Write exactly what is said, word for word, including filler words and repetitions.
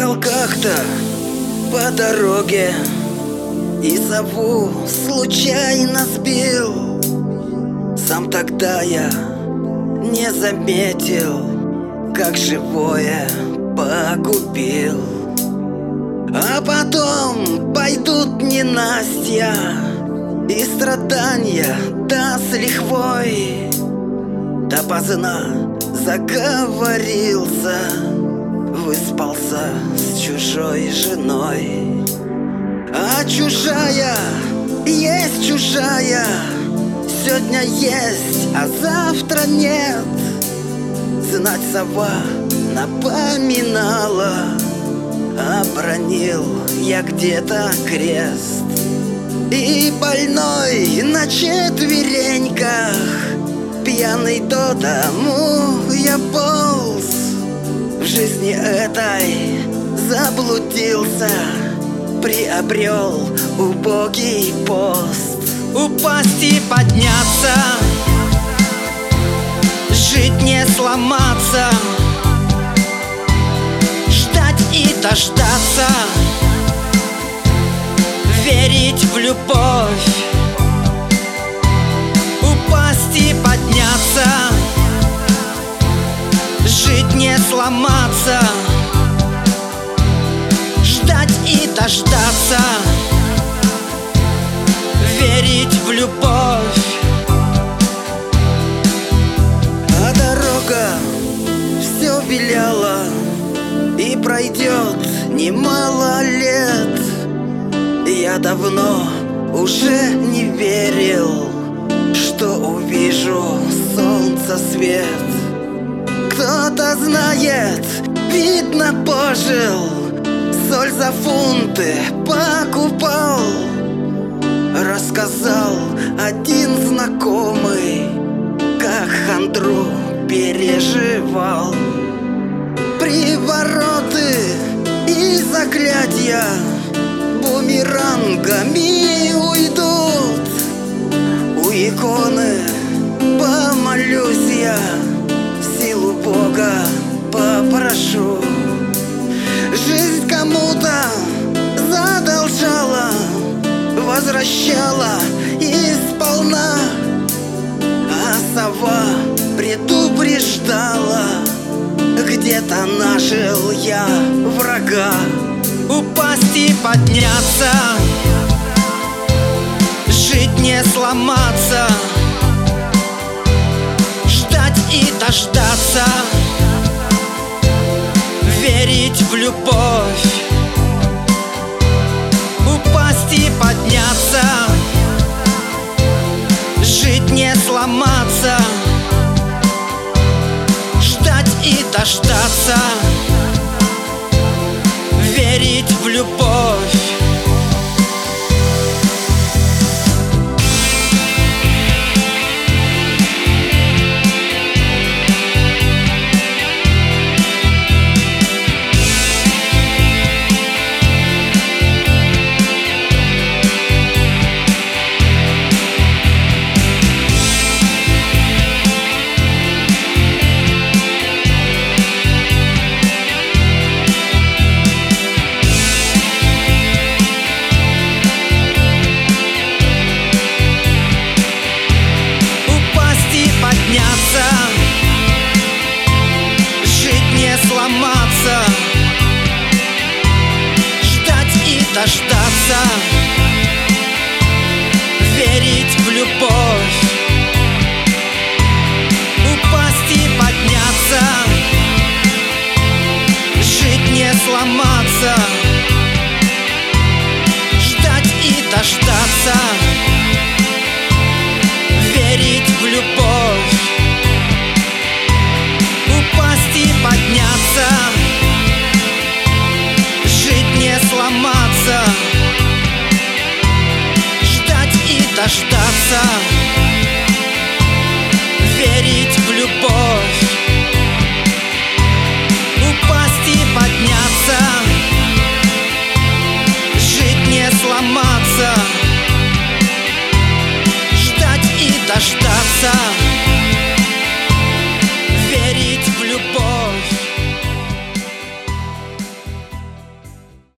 Ехал как-то по дороге и сову случайно сбил. Сам тогда я не заметил, как живое погубил. А потом пойдут ненастья и страдания, да с лихвой. Да поздно заговорился, выспался с чужой женой. А чужая есть чужая, сегодня есть, а завтра нет. Знать сова напоминала, обронил я где-то крест. И больной на четвереньках, пьяный до дому я полз. В жизни этой заблудился, приобрел убогий пост. Упасть и подняться, жить не сломаться, ждать и дождаться, верить в любовь. Упасть и подняться, жить не сломаться, ждать и дождаться, верить в любовь. А дорога все виляла, и пройдет немало лет. Я давно уже не верил, что увижу солнца свет. Кто-то знает, видно, пожил, соль за фунты покупал. Рассказал один знакомый, как хандру переживал. Привороты и заклятия бумерангами уйдут. У иконы помолюсь я, силу Бога попрошу. Жизнь кому-то задолжала, возвращала и сполна. А сова предупреждала, где-то нажил я врага. Упасть и подняться, жить не сломаться, ждать и дождаться, верить в любовь. Упасть и подняться, жить не сломаться, ждать и дождаться, верить в любовь.